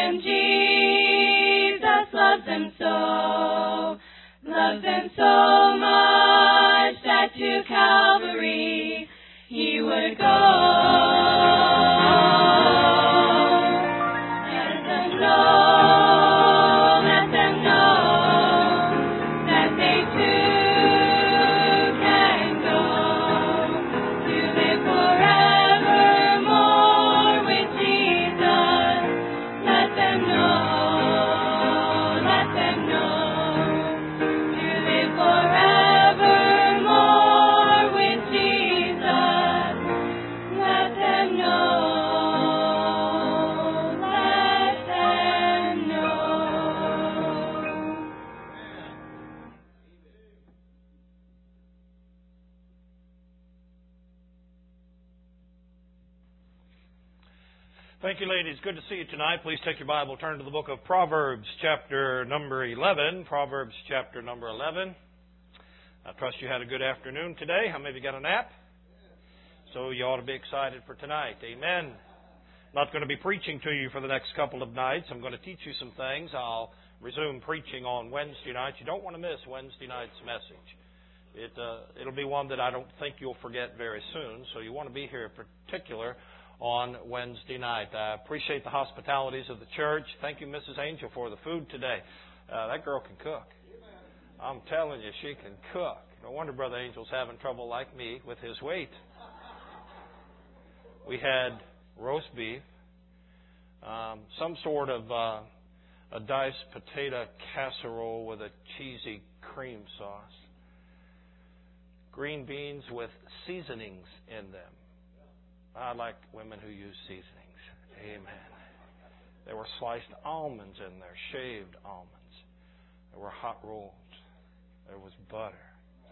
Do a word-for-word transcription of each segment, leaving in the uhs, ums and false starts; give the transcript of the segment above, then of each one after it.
him, Jesus loves him so. Loves him so much that to Calvary he would go. Let them know, let them know that they too can go to live forevermore with Jesus. Let them know, let them know to live forevermore with Jesus. Let them know, let them know. Thank you, ladies. Good to see you tonight. Please take your Bible, turn to the book of Proverbs, chapter number eleven. Proverbs, chapter number eleven. I trust you had a good afternoon today. How many of you got a nap? So you ought to be excited for tonight. Amen. I'm not going to be preaching to you for the next couple of nights. I'm going to teach you some things. I'll resume preaching on Wednesday nights. You don't want to miss Wednesday night's message. It, uh, it'll be one that I don't think you'll forget very soon. So you want to be here in particular on Wednesday night. I appreciate the hospitalities of the church. Thank you, Missus Angel, for the food today. Uh, that girl can cook. I'm telling you, she can cook. No wonder Brother Angel's having trouble like me with his weight. We had roast beef, um, some sort of uh, a diced potato casserole with a cheesy cream sauce, green beans with seasonings in them. I like women who use seasonings. Amen. There were sliced almonds in there, shaved almonds. There were hot rolls. There was butter.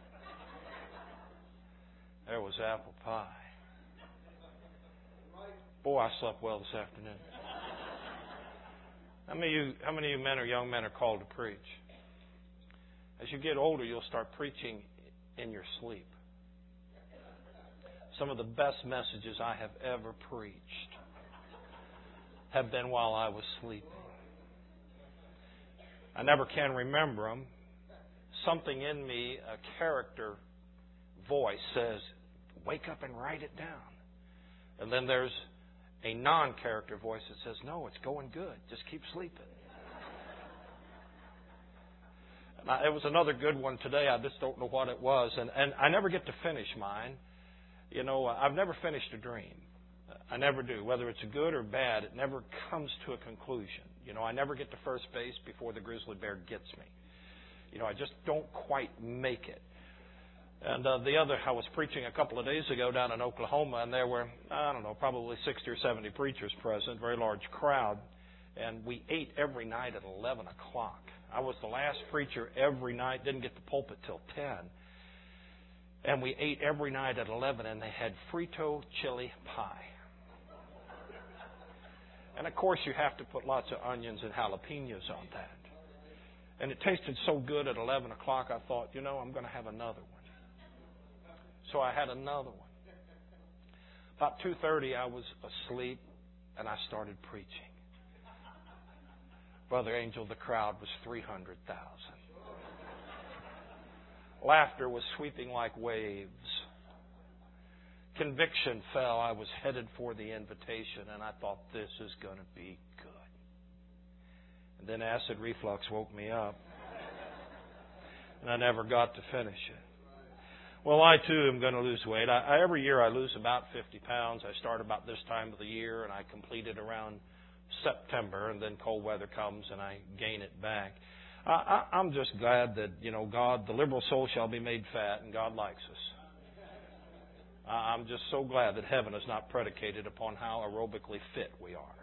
There was apple pie. Boy, I slept well this afternoon. How many of you, how many of you men or young men are called to preach? As you get older, you'll start preaching in your sleep. Some of the best messages I have ever preached have been while I was sleeping. I never can remember them. Something in me, a character voice says, wake up and write it down. And then there's a non-character voice that says, no, it's going good. Just keep sleeping. Now, it was another good one today. I just don't know what it was. And, and I never get to finish mine. You know, I've never finished a dream. I never do. Whether it's good or bad, it never comes to a conclusion. You know, I never get to first base before the grizzly bear gets me. You know, I just don't quite make it. And uh, the other, I was preaching a couple of days ago down in Oklahoma, and there were, I don't know, probably sixty or seventy preachers present, very large crowd. And we ate every night at eleven o'clock. I was the last preacher every night, didn't get the pulpit till ten. And we ate every night at eleven, and they had Frito chili pie. And, of course, you have to put lots of onions and jalapenos on that. And it tasted so good at eleven o'clock, I thought, you know, I'm going to have another one. So I had another one. About two thirty, I was asleep, and I started preaching. Brother Angel, the crowd was three hundred thousand. Laughter was sweeping like waves. Conviction fell. I was headed for the invitation, and I thought, this is going to be good. And then acid reflux woke me up, and I never got to finish it. Well, I, too, am going to lose weight. I, I, every year I lose about fifty pounds. I start about this time of the year, and I complete it around September, and then cold weather comes, and I gain it back. I, I'm just glad that, you know, God, the liberal soul shall be made fat, and God likes us. I'm just so glad that heaven is not predicated upon how aerobically fit we are.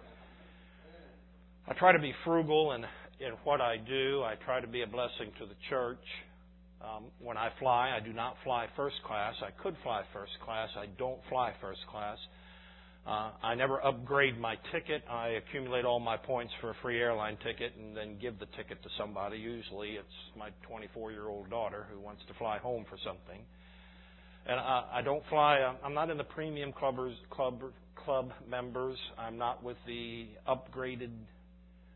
I try to be frugal in, in what I do. I try to be a blessing to the church. Um, when I fly, I do not fly first class. I could fly first class. I don't fly first class. Uh, I never upgrade my ticket. I accumulate all my points for a free airline ticket and then give the ticket to somebody. Usually it's my twenty-four-year-old daughter who wants to fly home for something. And I, I don't fly. I'm not in the premium clubbers, club club members. I'm not with the upgraded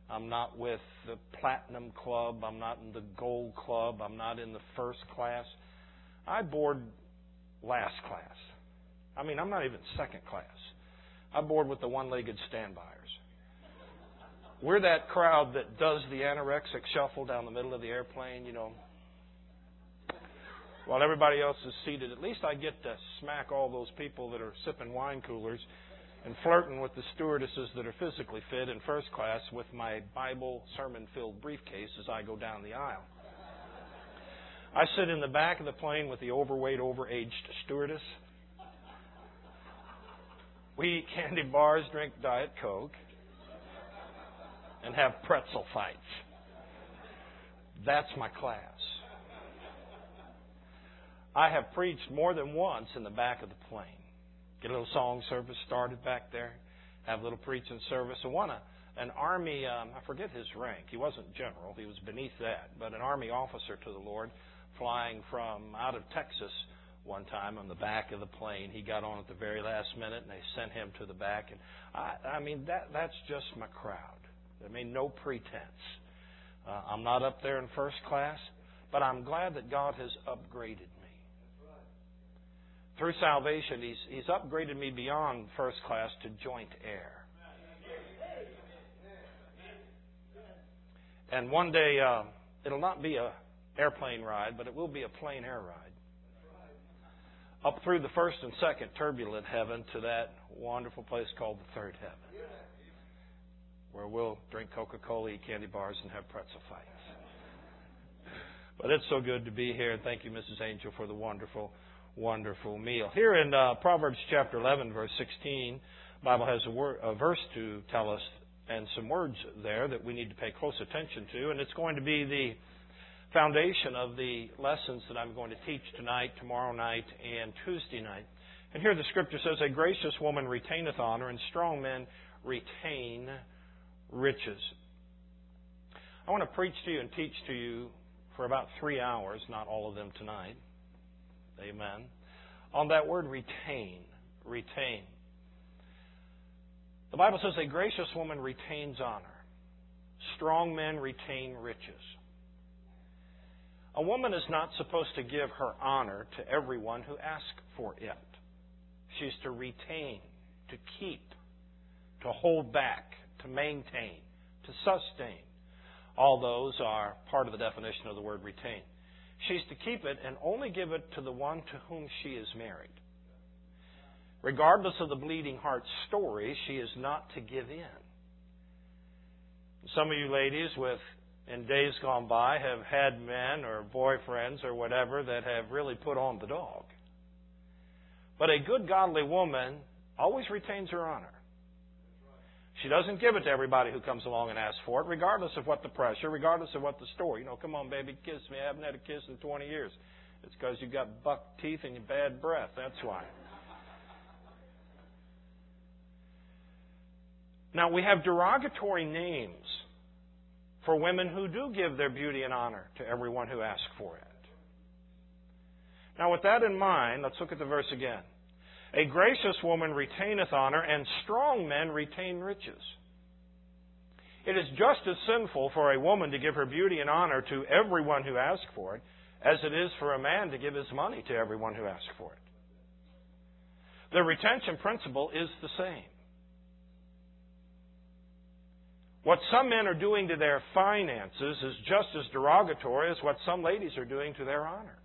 I'm not with the Platinum Club. I'm not in the Gold Club. I'm not in the first class. I board last class. I mean, I'm not even second class. I board with the one-legged standbyers. We're that crowd that does the anorexic shuffle down the middle of the airplane, you know. While everybody else is seated, at least I get to smack all those people that are sipping wine coolers and flirting with the stewardesses that are physically fit in first class with my Bible sermon-filled briefcase as I go down the aisle. I sit in the back of the plane with the overweight, overaged stewardess. We eat candy bars, drink Diet Coke, and have pretzel fights. That's my class. I have preached more than once in the back of the plane. Get a little song service started back there, have a little preaching service. And one, an Army, um, I forget his rank, he wasn't general, he was beneath that, but an Army officer to the Lord, flying from out of Texas one time on the back of the plane. He got on at the very last minute, and they sent him to the back. And I, I mean, that that's just my crowd. I mean, no pretense. Uh, I'm not up there in first class, but I'm glad that God has upgraded me. Through salvation, He's He's upgraded me beyond first class to joint air. And one day, uh, it'll not be a airplane ride, but it will be a plain air ride. Up through the first and second turbulent heaven to that wonderful place called the third heaven, where we'll drink Coca-Cola, eat candy bars, and have pretzel fights. But it's so good to be here. And thank you, Missus Angel, for the wonderful, wonderful meal. Here in uh, Proverbs chapter eleven, verse sixteen, the Bible has a, word, a verse to tell us and some words there that we need to pay close attention to. And it's going to be the foundation of the lessons that I'm going to teach tonight, tomorrow night, and Tuesday night. And here the Scripture says, "A gracious woman retaineth honor, and strong men retain riches." I want to preach to you and teach to you for about three hours, not all of them tonight. Amen. On that word retain. Retain. The Bible says, "A gracious woman retains honor. Strong men retain riches." A woman is not supposed to give her honor to everyone who asks for it. She's to retain, to keep, to hold back, to maintain, to sustain. All those are part of the definition of the word retain. She's to keep it and only give it to the one to whom she is married. Regardless of the bleeding heart story, she is not to give in. Some of you ladies with in days gone by have had men or boyfriends or whatever that have really put on the dog. But a good godly woman always retains her honor. She doesn't give it to everybody who comes along and asks for it, regardless of what the pressure, regardless of what the story. You know, come on, baby, kiss me. I haven't had a kiss in twenty years. It's because you've got buck teeth and you bad breath. That's why. Now, we have derogatory names for women who do give their beauty and honor to everyone who asks for it. Now, with that in mind, let's look at the verse again. "A gracious woman retaineth honor, and strong men retain riches." It is just as sinful for a woman to give her beauty and honor to everyone who asks for it as it is for a man to give his money to everyone who asks for it. The retention principle is the same. What some men are doing to their finances is just as derogatory as what some ladies are doing to their honor.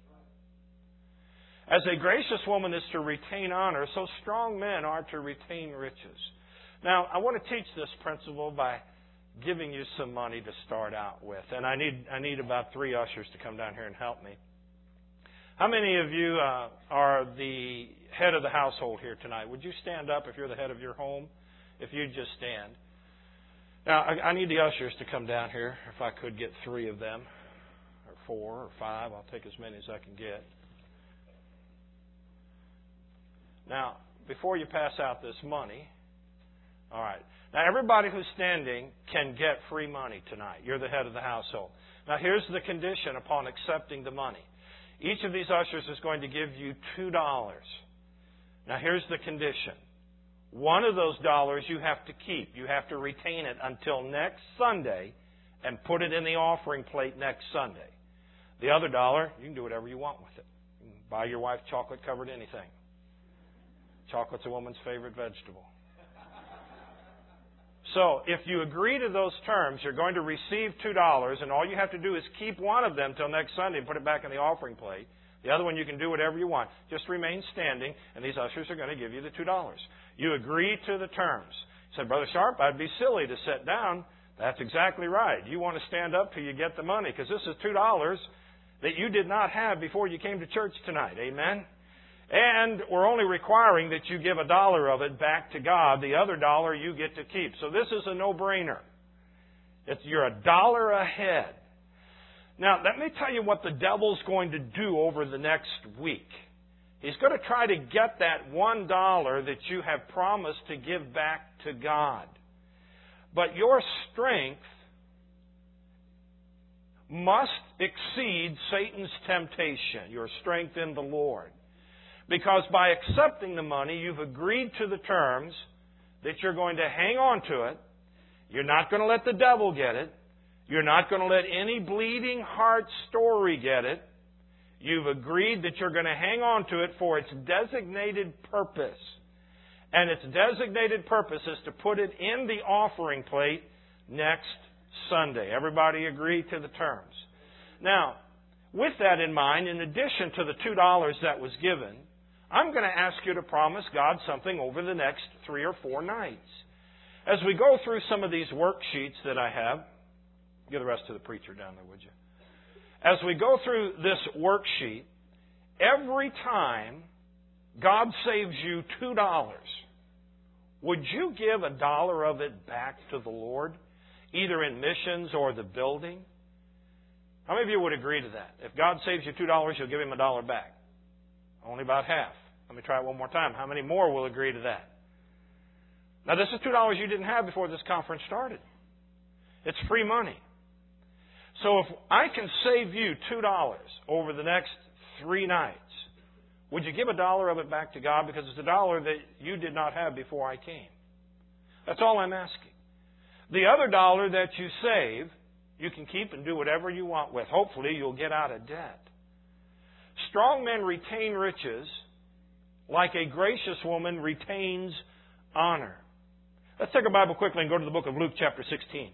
As a gracious woman is to retain honor, so strong men are to retain riches. Now, I want to teach this principle by giving you some money to start out with. And I need I need about three ushers to come down here and help me. How many of you uh, are the head of the household here tonight? Would you stand up if you're the head of your home? If you'd just stand. Now, I, I need the ushers to come down here. If I could get three of them, or four, or five. I'll take as many as I can get. Now, before you pass out this money, all right. Now, everybody who's standing can get free money tonight. You're the head of the household. Now, here's the condition upon accepting the money. Each of these ushers is going to give you two dollars. Now, here's the condition. One of those dollars you have to keep. You have to retain it until next Sunday and put it in the offering plate next Sunday. The other dollar, you can do whatever you want with it. You can buy your wife chocolate-covered anything. Chocolate's a woman's favorite vegetable. So, if you agree to those terms, you're going to receive two dollars, and all you have to do is keep one of them till next Sunday and put it back in the offering plate. The other one you can do whatever you want. Just remain standing, and these ushers are going to give you the two dollars. You agree to the terms. You said, Brother Sharp, I'd be silly to sit down. That's exactly right. You want to stand up till you get the money, because this is two dollars that you did not have before you came to church tonight. Amen? And we're only requiring that you give a dollar of it back to God. The other dollar you get to keep. So this is a no-brainer. It's, you're a dollar ahead. Now, let me tell you what the devil's going to do over the next week. He's going to try to get that one dollar that you have promised to give back to God. But your strength must exceed Satan's temptation, your strength in the Lord. Because by accepting the money, you've agreed to the terms that you're going to hang on to it. You're not going to let the devil get it. You're not going to let any bleeding heart story get it. You've agreed that you're going to hang on to it for its designated purpose. And its designated purpose is to put it in the offering plate next Sunday. Everybody agree to the terms. Now, with that in mind, in addition to the two dollars that was given, I'm going to ask you to promise God something over the next three or four nights. As we go through some of these worksheets that I have, give the rest to the preacher down there, would you? As we go through this worksheet, every time God saves you two dollars, would you give a dollar of it back to the Lord, either in missions or the building? How many of you would agree to that? If God saves you two dollars, you'll give Him a dollar back. Only about half. Let me try it one more time. How many more will agree to that? Now, this is two dollars you didn't have before this conference started. It's free money. So if I can save you two dollars over the next three nights, would you give a dollar of it back to God? Because it's a dollar that you did not have before I came. That's all I'm asking. The other dollar that you save, you can keep and do whatever you want with. Hopefully, you'll get out of debt. Strong men retain riches like a gracious woman retains honor. Let's take our Bible quickly and go to the book of Luke chapter sixteen.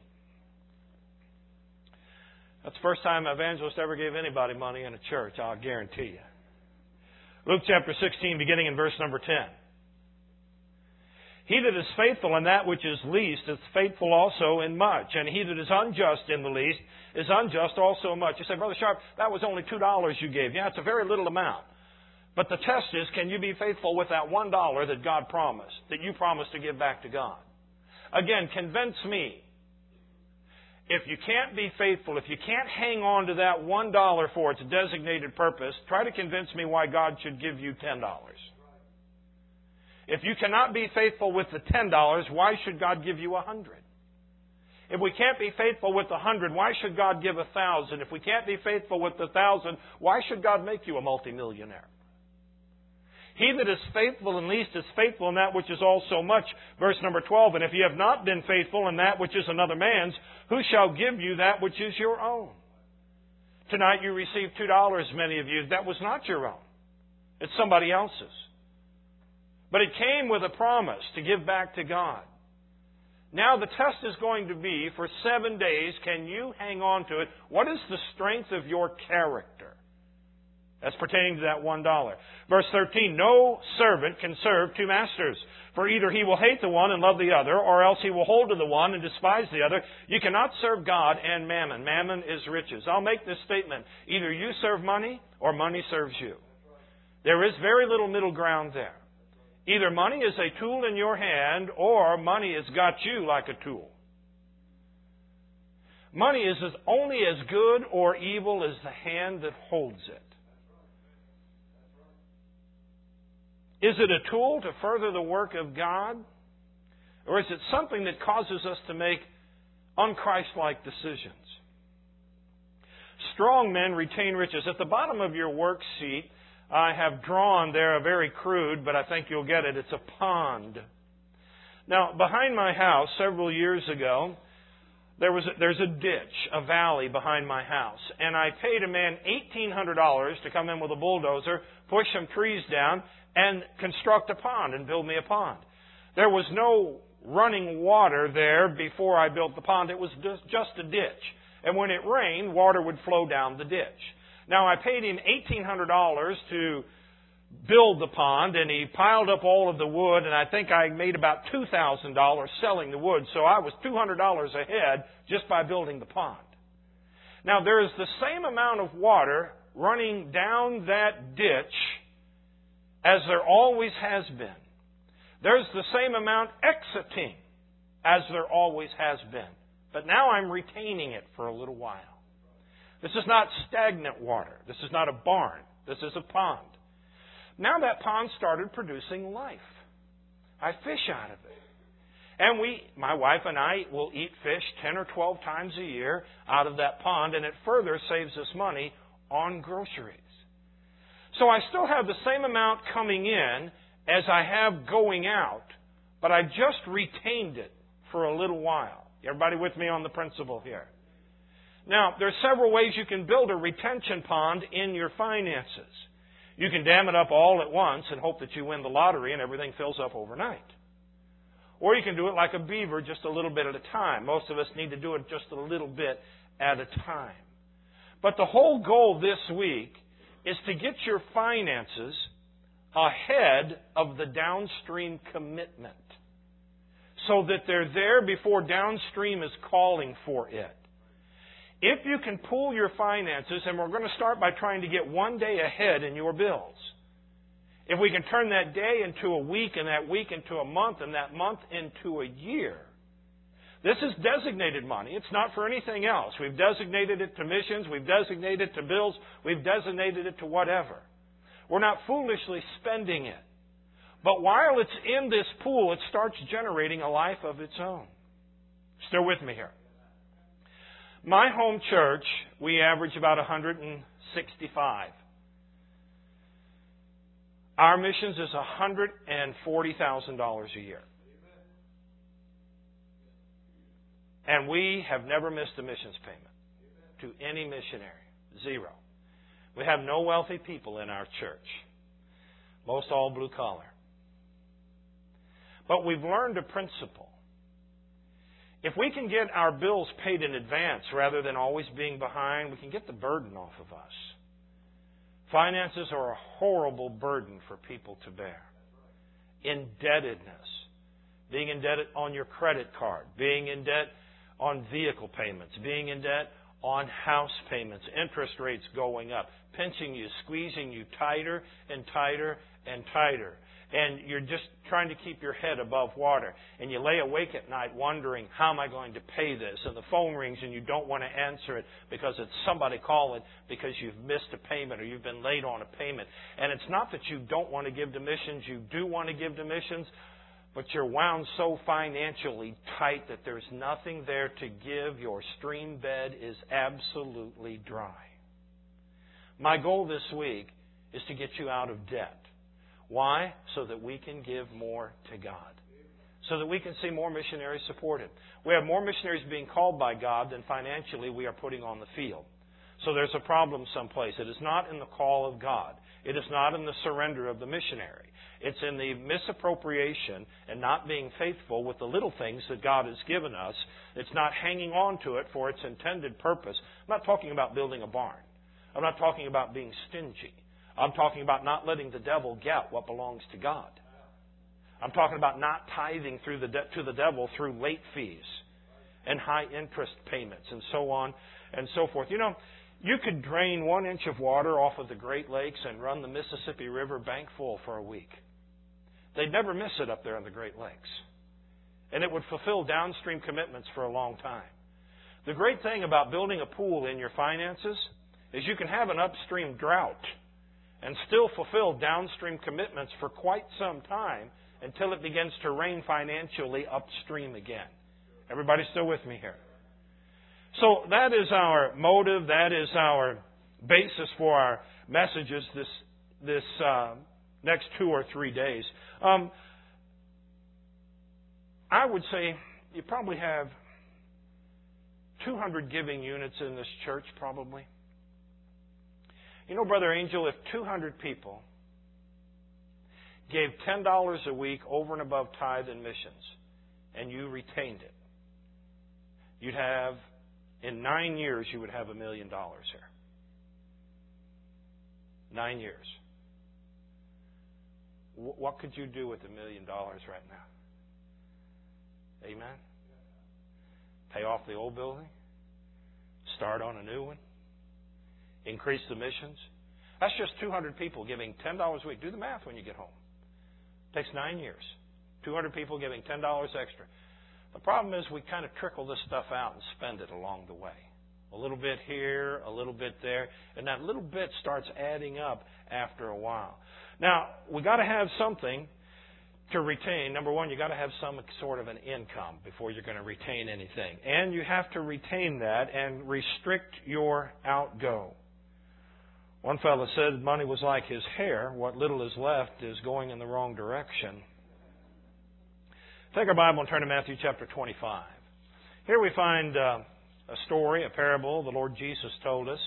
That's the first time an evangelist ever gave anybody money in a church, I'll guarantee you. Luke chapter sixteen, beginning in verse number ten. He that is faithful in that which is least is faithful also in much, and he that is unjust in the least is unjust also in much. You say, Brother Sharp, that was only two dollars you gave. Yeah, it's a very little amount. But the test is, can you be faithful with that one dollar that God promised, that you promised to give back to God? Again, convince me. If you can't be faithful, if you can't hang on to that one dollar for its designated purpose, try to convince me why God should give you ten dollars. If you cannot be faithful with the ten dollars, why should God give you a hundred? If we can't be faithful with the hundred, why should God give a thousand? If we can't be faithful with the thousand, why should God make you a multimillionaire? He that is faithful in least is faithful in that which is also much. Verse number twelve, and if ye have not been faithful in that which is another man's, who shall give you that which is your own? Tonight you received two dollars, many of you. That was not your own. It's somebody else's. But it came with a promise to give back to God. Now the test is going to be, for seven days, can you hang on to it? What is the strength of your character? That's pertaining to that one dollar. Verse thirteen, no servant can serve two masters. For either he will hate the one and love the other, or else he will hold to the one and despise the other. You cannot serve God and mammon. Mammon is riches. I'll make this statement. Either you serve money, or money serves you. There is very little middle ground there. Either money is a tool in your hand, or money has got you like a tool. Money is as only as good or evil as the hand that holds it. Is it a tool to further the work of God? Or is it something that causes us to make unchristlike decisions? Strong men retain riches. At the bottom of your worksheet, I have drawn there a very crude, but I think you'll get it. It's a pond. Now, behind my house, several years ago, there was a, there's a ditch, a valley behind my house. And I paid a man eighteen hundred dollars to come in with a bulldozer, push some trees down, and construct a pond and build me a pond. There was no running water there before I built the pond. It was just a ditch. And when it rained, water would flow down the ditch. Now, I paid him eighteen hundred dollars to build the pond, and he piled up all of the wood, and I think I made about two thousand dollars selling the wood. So I was two hundred dollars ahead just by building the pond. Now, there is the same amount of water running down that ditch as there always has been. There's the same amount exiting as there always has been. But now I'm retaining it for a little while. This is not stagnant water. This is not a barn. This is a pond. Now that pond started producing life. I fish out of it. And we, my wife and I, will eat fish ten or twelve times a year out of that pond, and it further saves us money on groceries. So I still have the same amount coming in as I have going out, but I just retained it for a little while. Everybody with me on the principle here? Now, there are several ways you can build a retention pond in your finances. You can dam it up all at once and hope that you win the lottery and everything fills up overnight. Or you can do it like a beaver, just a little bit at a time. Most of us need to do it just a little bit at a time. But the whole goal this week is to get your finances ahead of the downstream commitment, so that they're there before downstream is calling for it. If you can pool your finances, and we're going to start by trying to get one day ahead in your bills. If we can turn that day into a week, and that week into a month, and that month into a year. This is designated money. It's not for anything else. We've designated it to missions. We've designated it to bills. We've designated it to whatever. We're not foolishly spending it. But while it's in this pool, it starts generating a life of its own. Still with me here? My home church, we average about one hundred sixty-five. Our missions is one hundred forty thousand dollars a year. And we have never missed a missions payment to any missionary. Zero. We have no wealthy people in our church. Most all blue collar. But we've learned a principle. If we can get our bills paid in advance rather than always being behind, we can get the burden off of us. Finances are a horrible burden for people to bear. Indebtedness. Being in debt on your credit card. Being in debt on vehicle payments. Being in debt on house payments. Interest rates going up. Pinching you, squeezing you tighter and tighter and tighter. And you're just trying to keep your head above water. And you lay awake at night wondering, how am I going to pay this? And the phone rings and you don't want to answer it because it's somebody calling because you've missed a payment or you've been late on a payment. And it's not that you don't want to give to missions. You do want to give to missions. But you're wound so financially tight that there's nothing there to give. Your stream bed is absolutely dry. My goal this week is to get you out of debt. Why? So that we can give more to God. So that we can see more missionaries supported. We have more missionaries being called by God than financially we are putting on the field. So there's a problem someplace. It is not in the call of God. It is not in the surrender of the missionary. It's in the misappropriation and not being faithful with the little things that God has given us. It's not hanging on to it for its intended purpose. I'm not talking about building a barn. I'm not talking about being stingy. I'm talking about not letting the devil get what belongs to God. I'm talking about not tithing through the de- to the devil through late fees and high interest payments and so on and so forth. You know, you could drain one inch of water off of the Great Lakes and run the Mississippi River bank full for a week. They'd never miss it up there in the Great Lakes. And it would fulfill downstream commitments for a long time. The great thing about building a pool in your finances is you can have an upstream drought and still fulfill downstream commitments for quite some time until it begins to rain financially upstream again. Everybody still with me here? So that is our motive. That is our basis for our messages this this uh, next two or three days. Um, I would say you probably have two hundred giving units in this church, probably. You know, Brother Angel, if two hundred people gave ten dollars a week over and above tithe and missions, and you retained it, you'd have, in nine years, you would have a million dollars here. Nine years. What could you do with a million dollars right now? Amen? Pay off the old building? Start on a new one? Increase the missions? That's just two hundred people giving ten dollars a week. Do the math when you get home. It takes nine years. two hundred people giving ten dollars extra. The problem is we kind of trickle this stuff out and spend it along the way. A little bit here, a little bit there, and that little bit starts adding up after a while. Now, we got to have something to retain. Number one, you got to have some sort of an income before you're going to retain anything. And you have to retain that and restrict your outgo. One fellow said money was like his hair. What little is left is going in the wrong direction. Take our Bible and turn to Matthew chapter twenty-five. Here we find uh, a story, a parable the Lord Jesus told us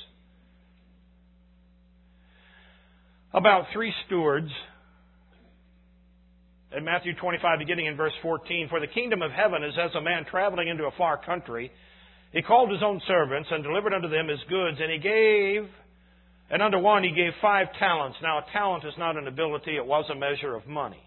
about three stewards. In Matthew twenty-five, beginning in verse fourteen, "For the kingdom of heaven is as a man traveling into a far country. He called his own servants and delivered unto them his goods, and he gave, and unto one he gave five talents." Now, a talent is not an ability, it was a measure of money.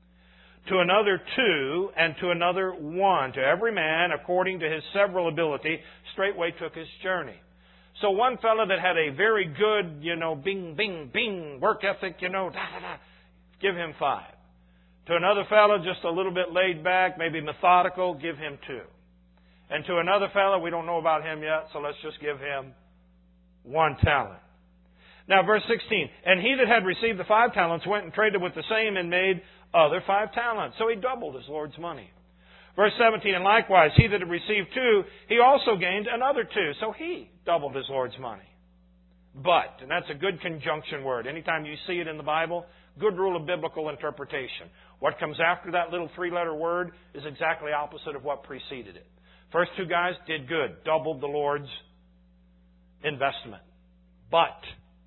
"To another two, and to another one. To every man according to his several ability, straightway took his journey." So one fellow that had a very good, you know, bing, bing, bing, work ethic, you know, da, da, da, give him five. To another fellow, just a little bit laid back, maybe methodical, give him two. And to another fellow, we don't know about him yet, so let's just give him one talent. Now, verse sixteen, "And he that had received the five talents went and traded with the same and made other five talents." So he doubled his Lord's money. Verse seventeen, "And likewise, he that had received two, he also gained another two." So he doubled his Lord's money. But, and that's a good conjunction word. Anytime you see it in the Bible, good rule of biblical interpretation. What comes after that little three-letter word is exactly opposite of what preceded it. First two guys did good, doubled the Lord's investment. But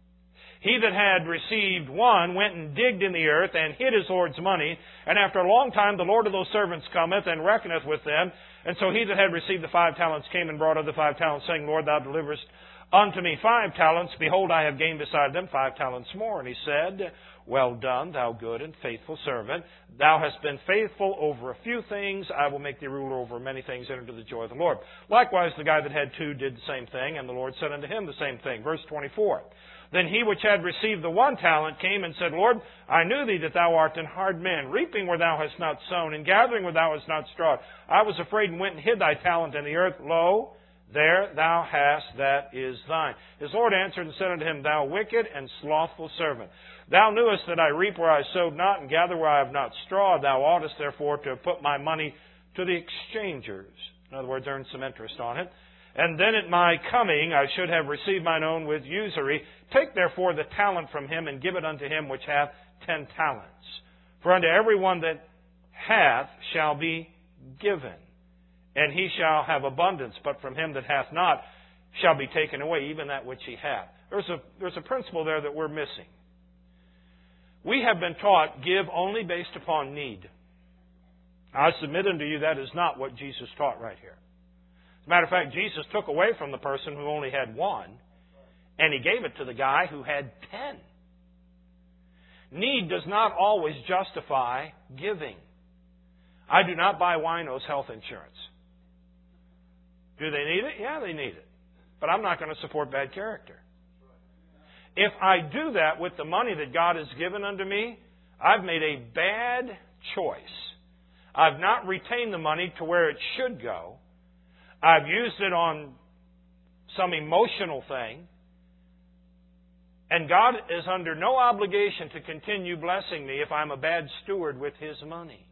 he that had received one went and digged in the earth and hid his Lord's money. And after a long time the Lord of those servants cometh and reckoneth with them. And so he that had received the five talents came and brought other five talents, saying, Lord, thou deliverest unto me five talents. Behold, I have gained beside them five talents more. And he said, Well done, thou good and faithful servant. Thou hast been faithful over a few things. I will make thee ruler over many things. Enter into the joy of the Lord. Likewise, the guy that had two did the same thing, and the Lord said unto him the same thing. Verse twenty-four. Then he which had received the one talent came and said, Lord, I knew thee that thou art an hard man, reaping where thou hast not sown, and gathering where thou hast not strawed. I was afraid and went and hid thy talent in the earth. Lo, there thou hast, that is thine. His Lord answered and said unto him, Thou wicked and slothful servant, thou knewest that I reap where I sowed not, and gather where I have not strawed. Thou oughtest therefore to have put my money to the exchangers. In other words, earn some interest on it. And then at my coming I should have received mine own with usury. Take therefore the talent from him, and give it unto him which hath ten talents. For unto every one that hath shall be given, and he shall have abundance. But from him that hath not shall be taken away even that which he hath. There's a, there's a principle there that we're missing. We have been taught, give only based upon need. I submit unto you that is not what Jesus taught right here. As a matter of fact, Jesus took away from the person who only had one, and he gave it to the guy who had ten. Need does not always justify giving. I do not buy winos health insurance. Do they need it? Yeah, they need it. But I'm not going to support bad character. If I do that with the money that God has given unto me, I've made a bad choice. I've not retained the money to where it should go. I've used it on some emotional thing. And God is under no obligation to continue blessing me if I'm a bad steward with His money.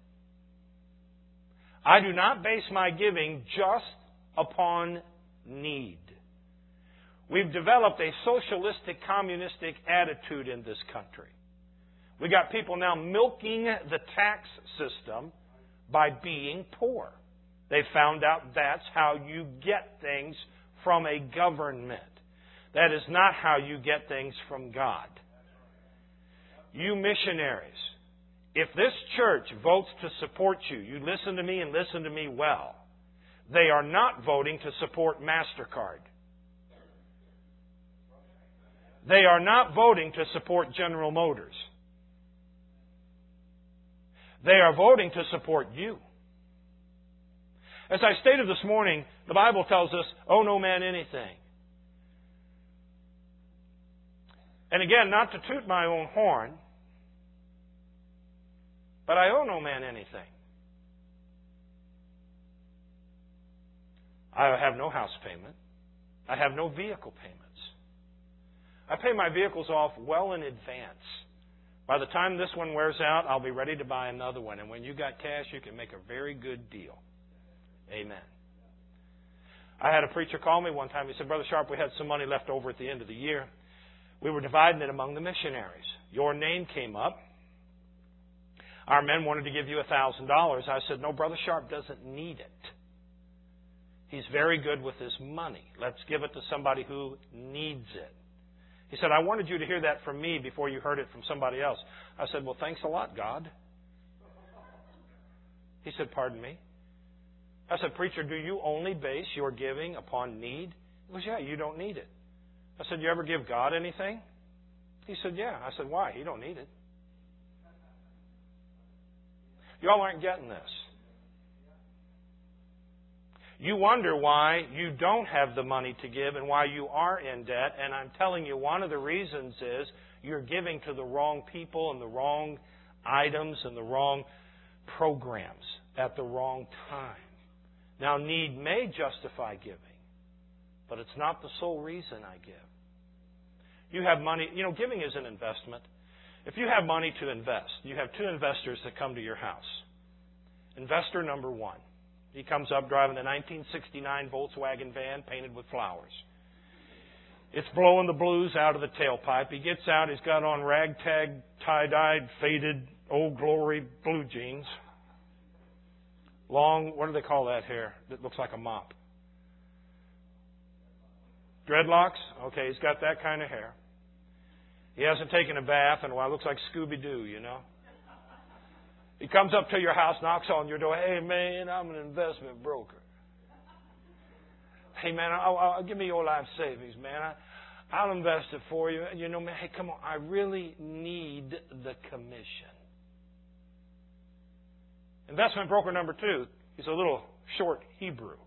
I do not base my giving just upon need. We've developed a socialistic, communistic attitude in this country. We've got people now milking the tax system by being poor. They found out that's how you get things from a government. That is not how you get things from God. You missionaries, if this church votes to support you, you listen to me and listen to me well, they are not voting to support MasterCard. They are not voting to support General Motors. They are voting to support you. As I stated this morning, the Bible tells us, owe no man anything. And again, not to toot my own horn, but I owe no man anything. I have no house payment. I have no vehicle payments. I pay my vehicles off well in advance. By the time this one wears out, I'll be ready to buy another one. And when you got cash, you can make a very good deal. Amen. I had a preacher call me one time. He said, Brother Sharp, we had some money left over at the end of the year. We were dividing it among the missionaries. Your name came up. Our men wanted to give you one thousand dollars. I said, no, Brother Sharp doesn't need it. He's very good with his money. Let's give it to somebody who needs it. He said, I wanted you to hear that from me before you heard it from somebody else. I said, well, thanks a lot, God. He said, pardon me? I said, preacher, do you only base your giving upon need? He goes, yeah, you don't need it. I said, you ever give God anything? He said, yeah. I said, why? He don't need it. Y'all aren't getting this. You wonder why you don't have the money to give and why you are in debt. And I'm telling you, one of the reasons is you're giving to the wrong people and the wrong items and the wrong programs at the wrong time. Now, need may justify giving, but it's not the sole reason I give. You have money. You know, giving is an investment. If you have money to invest, you have two investors that come to your house. Investor number one. He comes up driving a nineteen sixty-nine Volkswagen van painted with flowers. It's blowing the blues out of the tailpipe. He gets out. He's got on ragtag, tie-dyed, faded, Old Glory blue jeans. Long, what do they call that hair that looks like a mop? Dreadlocks? Okay, he's got that kind of hair. He hasn't taken a bath in a while. Looks like Scooby-Doo, you know. He comes up to your house, knocks on your door. Hey, man, I'm an investment broker. Hey, man, I'll, I'll give me your life savings, man. I, I'll invest it for you. You know, man, hey, come on. I really need the commission. Investment broker number two, he's a little short Hebrew.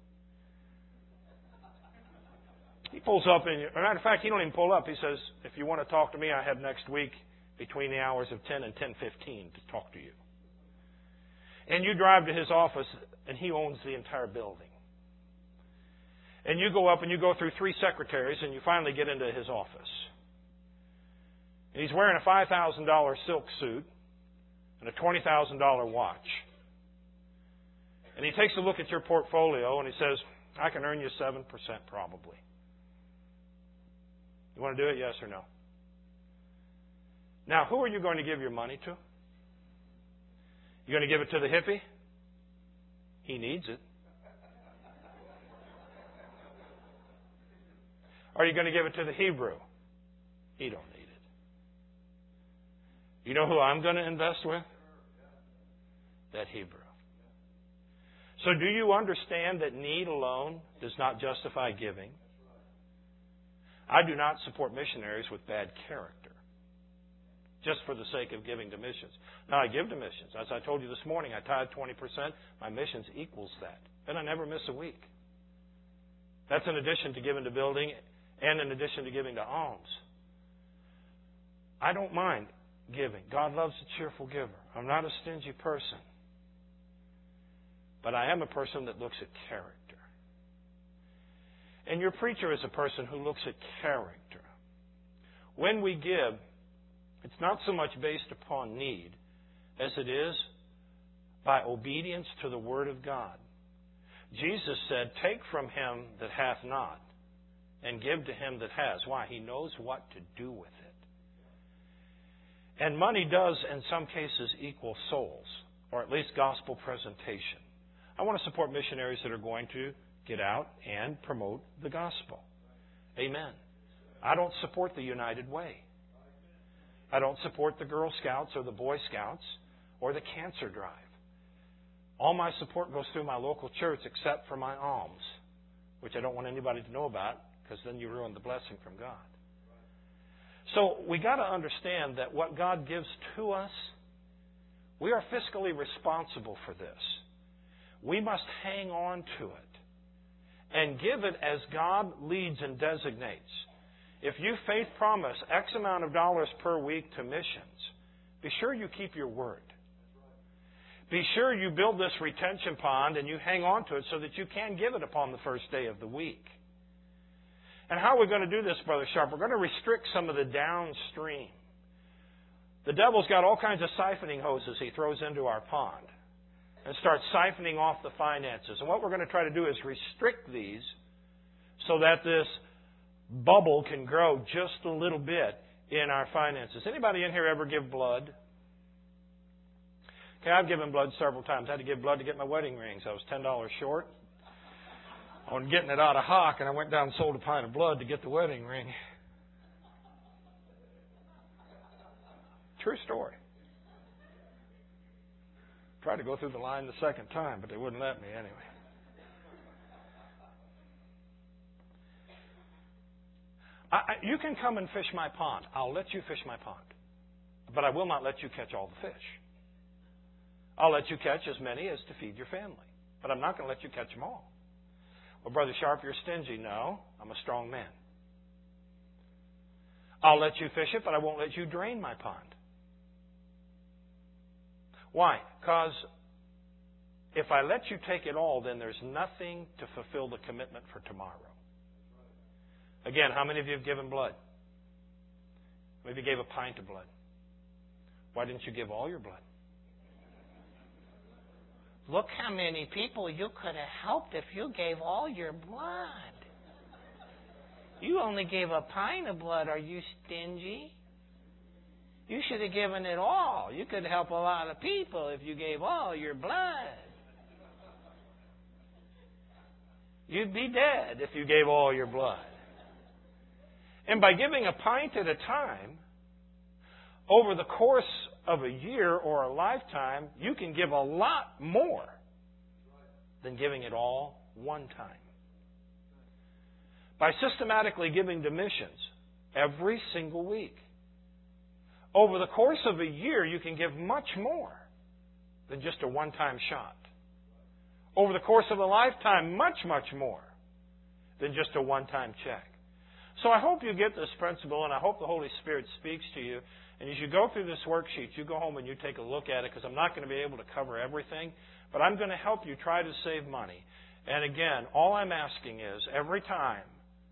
He pulls up, and as a matter of fact, he don't even pull up. He says, if you want to talk to me, I have next week between the hours of ten and ten fifteen to talk to you. And you drive to his office, and he owns the entire building. And you go up and you go through three secretaries, and you finally get into his office. And he's wearing a five thousand dollars silk suit and a twenty thousand dollars watch. And he takes a look at your portfolio, and he says, I can earn you seven percent probably. You want to do it, yes or no? Now, who are you going to give your money to? You going to give it to the hippie? He needs it. Or are you going to give it to the Hebrew? He don't need it. You know who I'm going to invest with? That Hebrew. So do you understand that need alone does not justify giving? I do not support missionaries with bad character, just for the sake of giving to missions. Now, I give to missions. As I told you this morning, I tithe twenty percent. My missions equals that. And I never miss a week. That's in addition to giving to building and in addition to giving to alms. I don't mind giving. God loves a cheerful giver. I'm not a stingy person. But I am a person that looks at character. And your preacher is a person who looks at character. When we give, it's not so much based upon need as it is by obedience to the Word of God. Jesus said, take from him that hath not and give to him that has. Why? He knows what to do with it. And money does, in some cases, equal souls. or at least gospel presentation. I want to support missionaries that are going to get out and promote the gospel. Amen. I don't support the United Way. I don't support the Girl Scouts or the Boy Scouts or the cancer drive. All my support goes through my local church except for my alms, which I don't want anybody to know about because then you ruin the blessing from God. So we got to understand that what God gives to us, we are fiscally responsible for this. We must hang on to it and give it as God leads and designates. If you faith promise X amount of dollars per week to missions, be sure you keep your word. Be sure you build this retention pond and you hang on to it so that you can give it upon the first day of the week. And how are we going to do this, Brother Sharp? We're going to restrict some of the downstream. The devil's got all kinds of siphoning hoses he throws into our pond and starts siphoning off the finances. And what we're going to try to do is restrict these so that this bubble can grow just a little bit in our finances. Anybody in here ever give blood? Okay, I've given blood several times. I had to give blood to get my wedding rings. I was ten dollars short on getting it out of hock, and I went down and sold a pint of blood to get the wedding ring. True story. Tried to go through the line the second time, but they wouldn't let me anyway. I, I, you can come and fish my pond. I'll let you fish my pond. But I will not let you catch all the fish. I'll let you catch as many as to feed your family. But I'm not going to let you catch them all. Well, Brother Sharp, you're stingy. No, I'm a strong man. I'll let you fish it, but I won't let you drain my pond. Why? Because if I let you take it all, then there's nothing to fulfill the commitment for tomorrow. Again, how many of you have given blood? Maybe you gave a pint of blood. Why didn't you give all your blood? Look how many people you could have helped if you gave all your blood. You only gave a pint of blood. Are you stingy? You should have given it all. You could help a lot of people if you gave all your blood. You'd be dead if you gave all your blood. And by giving a pint at a time, over the course of a year or a lifetime, you can give a lot more than giving it all one time. By systematically giving to missions every single week, over the course of a year, you can give much more than just a one-time shot. Over the course of a lifetime, much, much more than just a one-time check. So I hope you get this principle, and I hope the Holy Spirit speaks to you. And as you go through this worksheet, you go home and you take a look at it, because I'm not going to be able to cover everything, but I'm going to help you try to save money. And again, all I'm asking is, every time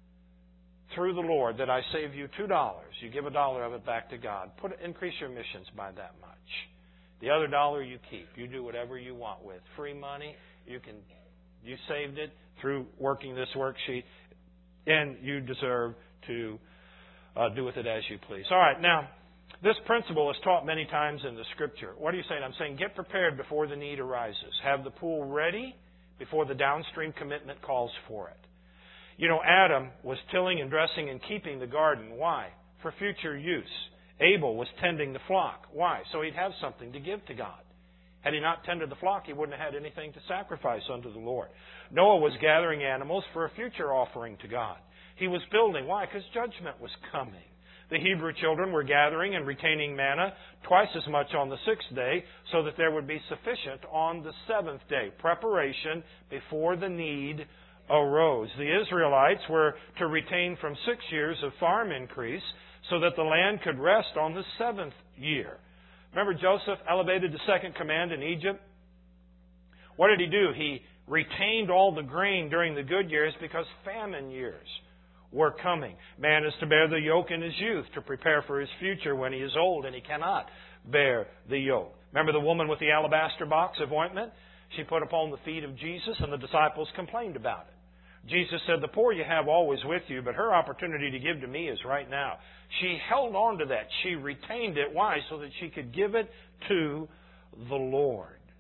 through the Lord that I save you two dollars, you give a dollar of it back to God. Put increase your missions by that much. The other dollar you keep. You do whatever you want with. Free money, you can you saved it through working this worksheet, and you deserve to uh, do with it as you please. All right, now, this principle is taught many times in the Scripture. What are you saying? I'm saying get prepared before the need arises. Have the pool ready before the downstream commitment calls for it. You know, Adam was tilling and dressing and keeping the garden. Why? For future use. Abel was tending the flock. Why? So he'd have something to give to God. Had he not tended the flock, he wouldn't have had anything to sacrifice unto the Lord. Noah was gathering animals for a future offering to God. He was building. Why? Because judgment was coming. The Hebrew children were gathering and retaining manna twice as much on the sixth day so that there would be sufficient on the seventh day. Preparation before the need arose. The Israelites were to retain from six years of farm increase so that the land could rest on the seventh year. Remember, Joseph elevated the second command in Egypt? What did he do? He retained all the grain during the good years because famine years were coming. Man is to bear the yoke in his youth to prepare for his future when he is old and he cannot bear the yoke. Remember the woman with the alabaster box of ointment? She put upon the feet of Jesus and the disciples complained about it. Jesus said, the poor you have always with you, but her opportunity to give to me is right now. She held on to that. She retained it. Why? So that she could give it to the Lord.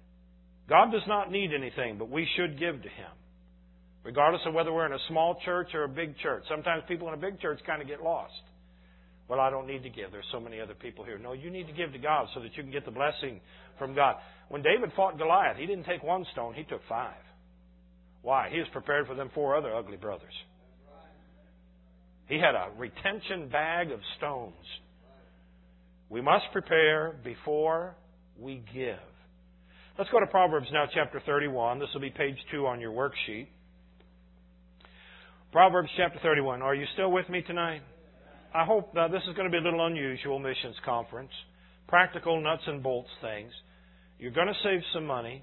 God does not need anything, but we should give to Him, regardless of whether we're in a small church or a big church. Sometimes people in a big church kind of get lost. Well, I don't need to give. There's so many other people here. No, you need to give to God so that you can get the blessing from God. When David fought Goliath, he didn't take one stone, he took five. Why? He was prepared for them four other ugly brothers. He had a retention bag of stones. We must prepare before we give. Let's go to Proverbs now, chapter thirty-one. This will be page two on your worksheet. Proverbs chapter thirty-one. Are you still with me tonight? I hope uh, this is going to be a little unusual missions conference. Practical nuts and bolts things. You're going to save some money.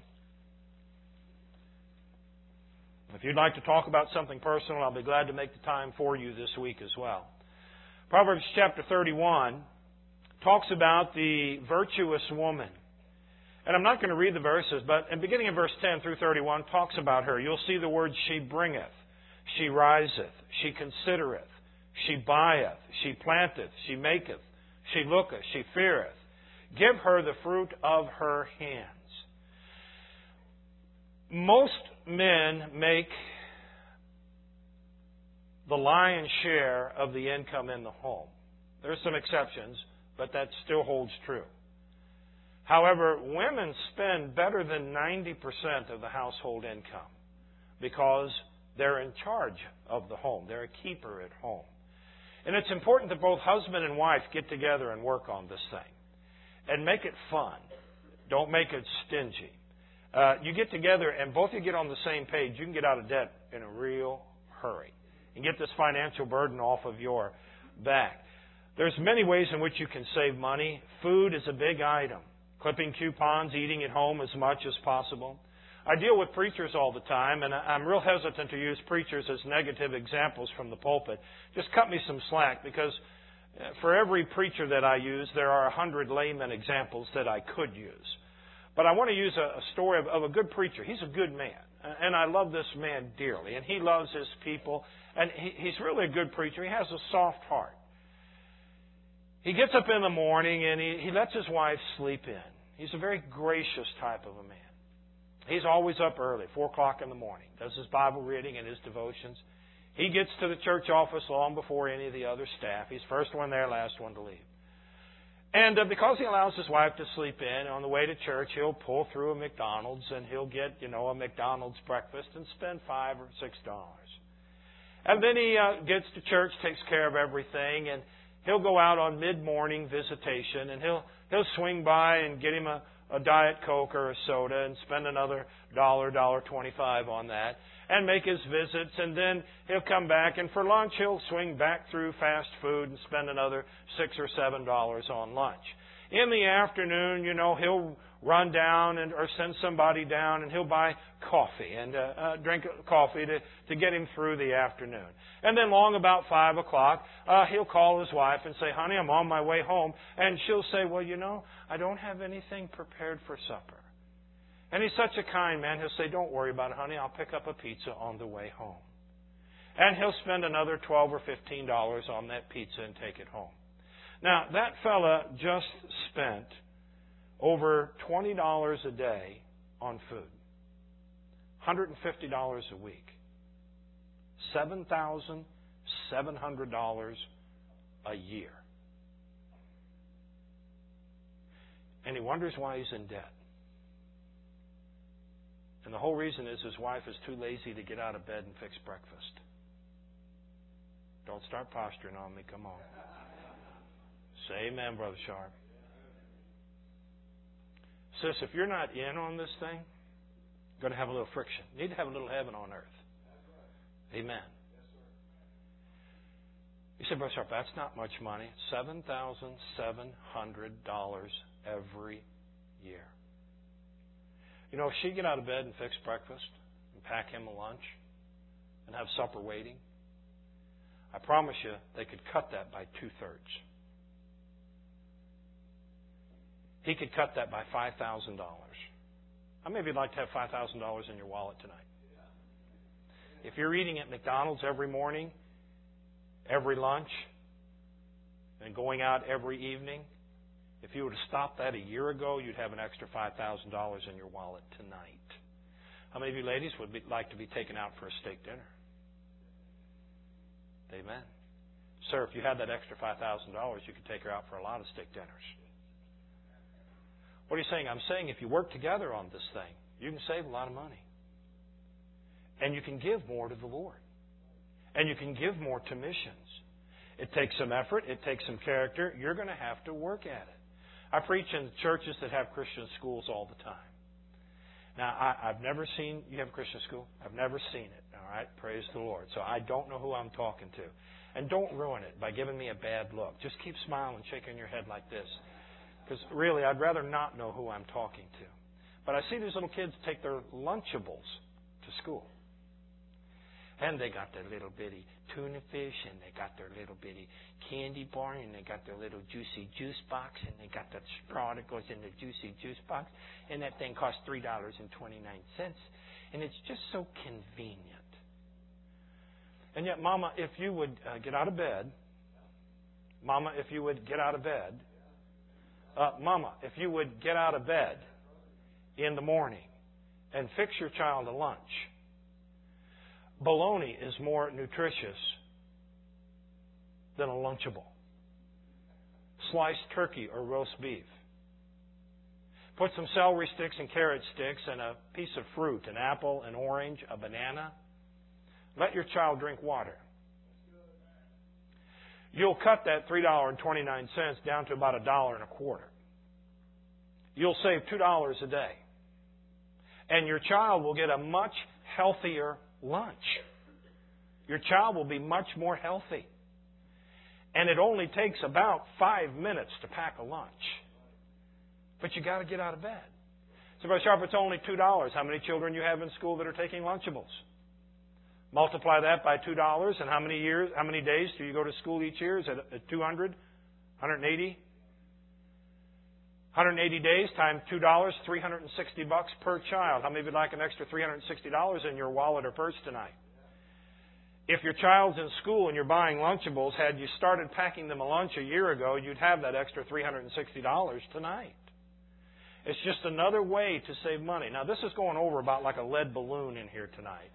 If you'd like to talk about something personal, I'll be glad to make the time for you this week as well. Proverbs chapter thirty-one talks about the virtuous woman. And I'm not going to read the verses, but in beginning of verse ten through thirty-one talks about her. You'll see the words, she bringeth, she riseth, she considereth, she buyeth, she planteth, she maketh, she looketh, she feareth. Give her the fruit of her hands. Most men make the lion's share of the income in the home. There's some exceptions, but that still holds true. However, women spend better than ninety percent of the household income because they're in charge of the home. They're a keeper at home. And it's important that both husband and wife get together and work on this thing. And make it fun. Don't make it stingy. Uh, you get together and both of you get on the same page, you can get out of debt in a real hurry and get this financial burden off of your back. There's many ways in which you can save money. Food is a big item. Clipping coupons, eating at home as much as possible. I deal with preachers all the time, and I'm real hesitant to use preachers as negative examples from the pulpit. Just cut me some slack, because for every preacher that I use, there are a hundred layman examples that I could use. But I want to use a, a story of, of a good preacher. He's a good man, and I love this man dearly, and he loves his people, and he, he's really a good preacher. He has a soft heart. He gets up in the morning, and he, he lets his wife sleep in. He's a very gracious type of a man. He's always up early, four o'clock in the morning, does his Bible reading and his devotions. He gets to the church office long before any of the other staff. He's first one there, last one to leave. And uh, because he allows his wife to sleep in, on the way to church, he'll pull through a McDonald's and he'll get, you know, a McDonald's breakfast and spend five or six dollars. And then he uh, gets to church, takes care of everything, and he'll go out on mid-morning visitation, and he'll he'll swing by and get him a, a Diet Coke or a soda and spend another dollar, dollar twenty-five on that, and make his visits, and then he'll come back, and for lunch he'll swing back through fast food and spend another six or seven dollars on lunch. In the afternoon, you know, he'll run down and or send somebody down, and he'll buy coffee and uh, uh, drink coffee to, to get him through the afternoon. And then long about five o'clock, uh, he'll call his wife and say, honey, I'm on my way home. And she'll say, well, you know, I don't have anything prepared for supper. And he's such a kind man, he'll say, don't worry about it, honey, I'll pick up a pizza on the way home. And he'll spend another twelve or fifteen dollars on that pizza and take it home. Now, that fella just spent over twenty dollars a day on food. one hundred fifty dollars a week. seven thousand seven hundred dollars a year. And he wonders why he's in debt. And the whole reason is his wife is too lazy to get out of bed and fix breakfast. Don't start posturing on me, come on. Say amen, Brother Sharp. Sis, if you're not in on this thing, you're going to have a little friction. You need to have a little heaven on earth. Amen. You say, Brother Sharp, that's not much money. seven thousand seven hundred dollars every year. You know, if she'd get out of bed and fix breakfast and pack him a lunch and have supper waiting, I promise you they could cut that by two-thirds. He could cut that by five thousand dollars. How many of you would like to have five thousand dollars in your wallet tonight? If you're eating at McDonald's every morning, every lunch, and going out every evening, If you would have stopped that a year ago, you'd have an extra five thousand dollars in your wallet tonight. How many of you ladies would be, like to be taken out for a steak dinner? Amen. Sir, if you had that extra five thousand dollars, you could take her out for a lot of steak dinners. What are you saying? I'm saying if you work together on this thing, you can save a lot of money. And you can give more to the Lord. And you can give more to missions. It takes some effort. It takes some character. You're going to have to work at it. I preach in churches that have Christian schools all the time. Now, I, I've never seen, you have a Christian school? I've never seen it. All right? Praise the Lord. So I don't know who I'm talking to. And don't ruin it by giving me a bad look. Just keep smiling, shaking your head like this. Because really, I'd rather not know who I'm talking to. But I see these little kids take their Lunchables to school. And they got their little bitty tuna fish, and they got their little bitty candy bar, and they got their little juicy juice box, and they got the straw that goes in the juicy juice box. And that thing costs three dollars and twenty-nine cents. And it's just so convenient. And yet, Mama, if you would uh, get out of bed, Mama, if you would get out of bed, uh, Mama, if you would get out of bed in the morning and fix your child a lunch, bologna is more nutritious than a Lunchable. Sliced turkey or roast beef. Put some celery sticks and carrot sticks and a piece of fruit, an apple, an orange, a banana. Let your child drink water. You'll cut that three dollars and twenty-nine cents down to about a dollar and a quarter. You'll save two dollars a day. And your child will get a much healthier lunch. Your child will be much more healthy. And it only takes about five minutes to pack a lunch. But you got to get out of bed. So, Brother Sharp, it's only two dollars. How many children you have in school that are taking Lunchables? Multiply that by two dollars, and how many years, how many days do you go to school each year? Is it two hundred? one hundred eighty? one hundred eighty days times two dollars, three hundred sixty bucks per child. How many would like an extra three hundred sixty dollars in your wallet or purse tonight? If your child's in school and you're buying Lunchables, had you started packing them a lunch a year ago, you'd have that extra three hundred sixty dollars tonight. It's just another way to save money. Now, this is going over about like a lead balloon in here tonight.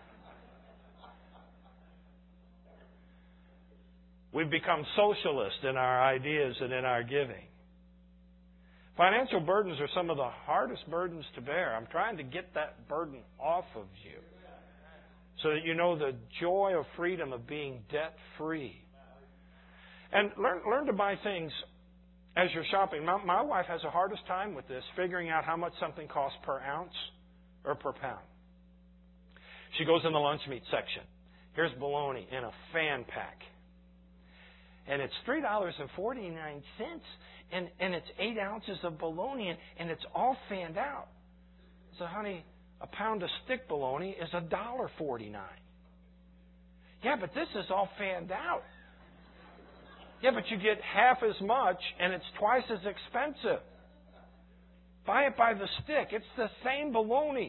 We've become socialist in our ideas and in our giving. Financial burdens are some of the hardest burdens to bear. I'm trying to get that burden off of you so that you know the joy of freedom of being debt-free. And learn, learn to buy things as you're shopping. My, my wife has the hardest time with this, figuring out how much something costs per ounce or per pound. She goes in the lunch meat section. Here's bologna in a fan pack. And it's three dollars and forty-nine cents. And, and it's eight ounces of bologna, and, and it's all fanned out. So, honey, a pound of stick bologna is one dollar and forty-nine cents. Yeah, but this is all fanned out. Yeah, but you get half as much, and it's twice as expensive. Buy it by the stick. It's the same bologna.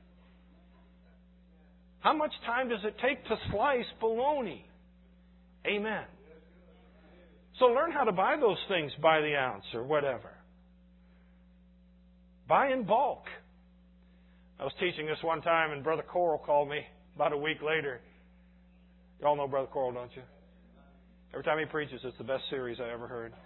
How much time does it take to slice bologna? Amen. So learn how to buy those things by the ounce or whatever. Buy in bulk. I was teaching this one time, and Brother Coral called me about a week later. You all know Brother Coral, don't you? Every time he preaches, it's the best series I ever heard.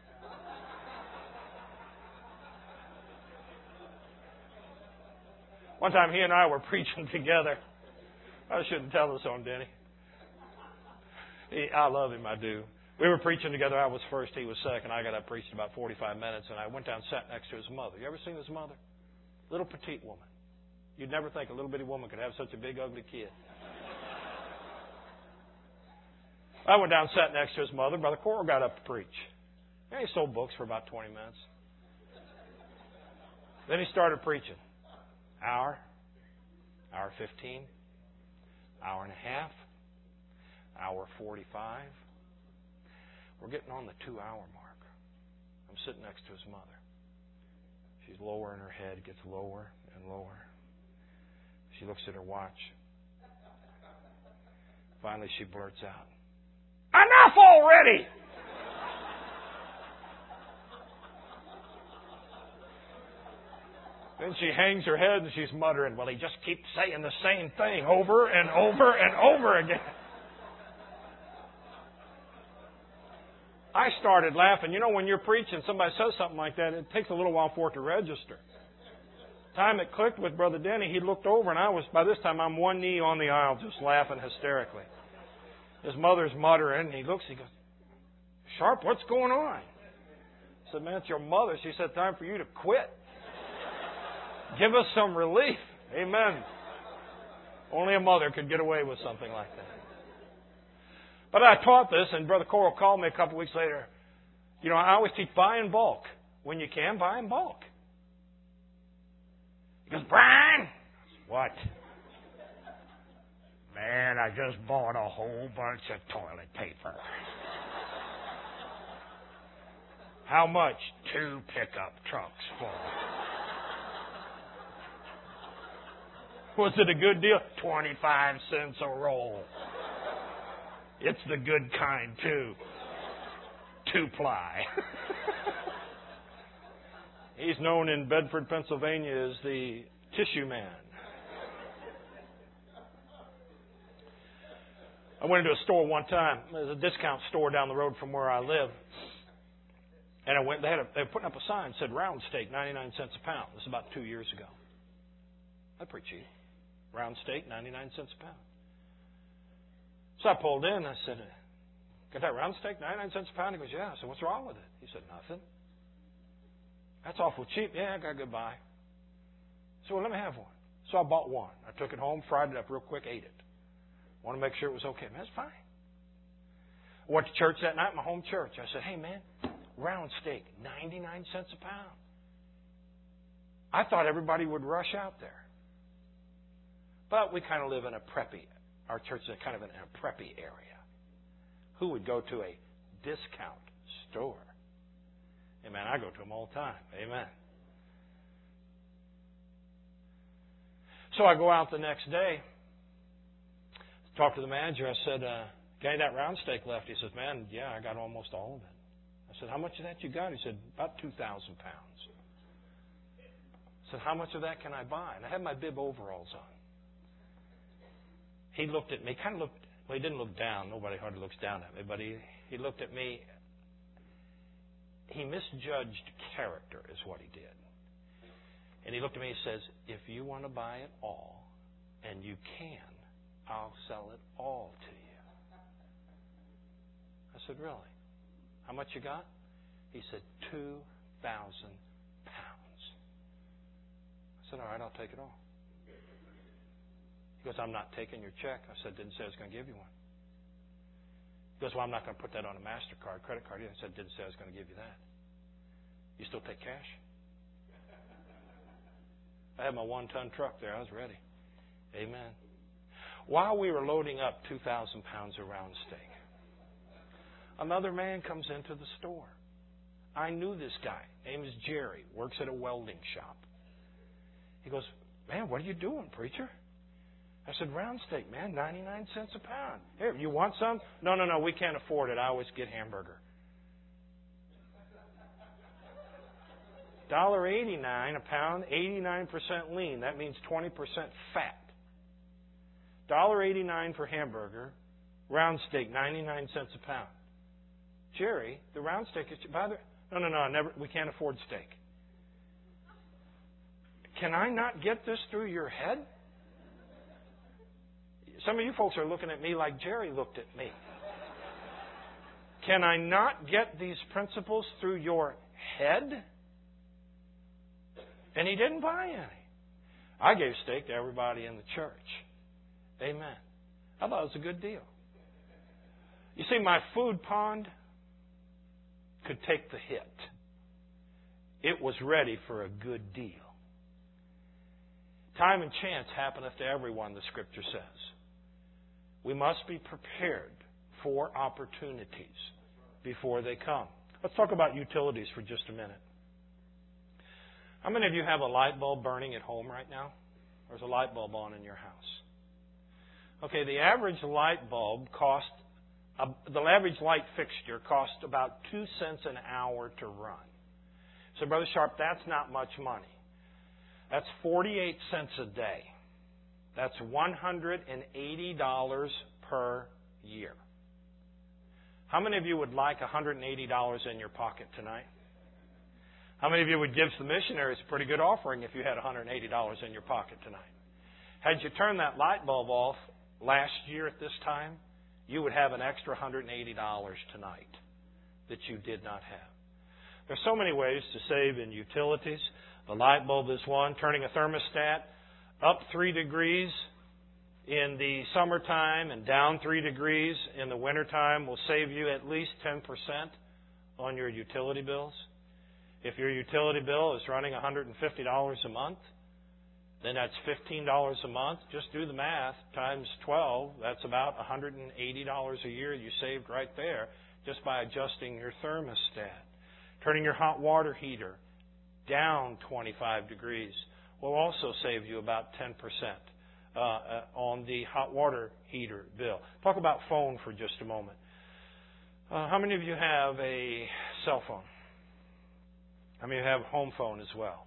One time he and I were preaching together. I shouldn't tell this on Denny. He, I love him, I do. We were preaching together. I was first, he was second. I got up preaching about forty-five minutes, and I went down and sat next to his mother. You ever seen his mother? Little petite woman. You'd never think a little bitty woman could have such a big, ugly kid. I went down and sat next to his mother. Brother Coral got up to preach. And he sold books for about twenty minutes. Then he started preaching. Hour, hour fifteen, hour and a half, hour forty-five. We're getting on the two-hour mark. I'm sitting next to his mother. She's lowering her head, gets lower and lower. She looks at her watch. Finally, she blurts out, "Enough already!" Then she hangs her head and she's muttering, well, he just keeps saying the same thing over and over and over again. I started laughing. You know, when you're preaching, somebody says something like that, it takes a little while for it to register. Time it clicked with Brother Denny, he looked over, and I was, by this time, I'm one knee on the aisle just laughing hysterically. His mother's muttering, and he looks, he goes, Sharp, what's going on? I said, man, it's your mother. She said, time for you to quit. Give us some relief. Amen. Only a mother could get away with something like that. But I taught this, and Brother Coral called me a couple weeks later. You know, I always teach buy in bulk. When you can, buy in bulk. He goes, Brian! What? Man, I just bought a whole bunch of toilet paper. How much? Two pickup trucks full. Was it a good deal? twenty-five cents a roll. It's the good kind, too. Two-ply. He's known in Bedford, Pennsylvania as the tissue man. I went into a store one time. There's a discount store down the road from where I live. And I went. They had a, they were putting up a sign that said round steak, ninety-nine cents a pound. This is about two years ago. That's pretty cheap. Round steak, ninety-nine cents a pound. So I pulled in. I said, got that round steak, ninety-nine cents a pound? He goes, yeah. I said, what's wrong with it? He said, nothing. That's awful cheap. Yeah, I got goodbye. So well, let me have one. So I bought one. I took it home, fried it up real quick, ate it. Want to make sure it was okay. Man, that's fine. I went to church that night, my home church. I said, hey, man, round steak, ninety-nine cents a pound. I thought everybody would rush out there. But we kind of live in a preppy, our church is kind of in a preppy area. Who would go to a discount store? Amen. I go to them all the time. Amen. So I go out the next day, talk to the manager. I said, uh, got any of that round steak left? He says, man, yeah, I got almost all of it. I said, how much of that you got? He said, about two thousand pounds. I said, how much of that can I buy? And I had my bib overalls on. He looked at me, kind of looked, well, he didn't look down. Nobody hardly looks down at me. But he, he looked at me. He misjudged character is what he did. And he looked at me and says, if you want to buy it all, and you can, I'll sell it all to you. I said, really? How much you got? He said, two thousand pounds. I said, all right, I'll take it all. He goes, I'm not taking your check. I said, didn't say I was going to give you one. He goes, well, I'm not going to put that on a MasterCard, credit card. I said, didn't say I was going to give you that. You still take cash? I had my one-ton truck there. I was ready. Amen. While we were loading up two thousand pounds of round steak, another man comes into the store. I knew this guy. Name is Jerry. Works at a welding shop. He goes, man, what are you doing, preacher? I said, round steak, man, ninety-nine cents a pound. Here, you want some? No, no, no, we can't afford it. I always get hamburger. one dollar eighty-nine a pound, eighty-nine percent lean. That means twenty percent fat. one dollar eighty-nine for hamburger, round steak, ninety-nine cents a pound. Jerry, the round steak is... By the, no, no, no, never, we can't afford steak. Can I not get this through your head? Some of you folks are looking at me like Jerry looked at me. Can I not get these principles through your head? And he didn't buy any. I gave steak to everybody in the church. Amen. I thought it was a good deal. You see, my food pond could take the hit. It was ready for a good deal. Time and chance happeneth to everyone, the Scripture says. We must be prepared for opportunities before they come. Let's talk about utilities for just a minute. How many of you have a light bulb burning at home right now? Or is a light bulb on in your house? Okay, the average light bulb cost, uh, the average light fixture costs about two cents an hour to run. So, Brother Sharp, that's not much money. That's forty-eight cents a day. That's one hundred eighty dollars per year. How many of you would like one hundred eighty dollars in your pocket tonight? How many of you would give the missionaries a pretty good offering if you had one hundred eighty dollars in your pocket tonight? Had you turned that light bulb off last year at this time, you would have an extra one hundred eighty dollars tonight that you did not have. There's so many ways to save in utilities. The light bulb is one. Turning a thermostat up three degrees in the summertime and down three degrees in the wintertime will save you at least ten percent on your utility bills. If your utility bill is running one hundred fifty dollars a month, then that's fifteen dollars a month. Just do the math. Times twelve, that's about one hundred eighty dollars a year you saved right there just by adjusting your thermostat. Turning your hot water heater down twenty-five degrees will also save you about ten percent uh, uh, on the hot water heater bill. Talk about phone for just a moment. Uh, how many of you have a cell phone? How many of you have a home phone as well?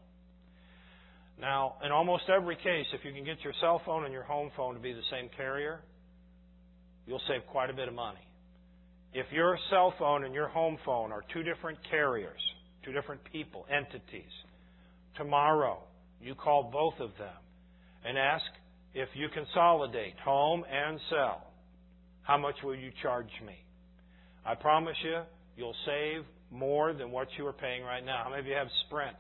Now, in almost every case, if you can get your cell phone and your home phone to be the same carrier, you'll save quite a bit of money. If your cell phone and your home phone are two different carriers, two different people, entities, tomorrow you call both of them and ask if you consolidate home and cell, how much will you charge me? I promise you, you'll save more than what you are paying right now. How many of you have Sprint?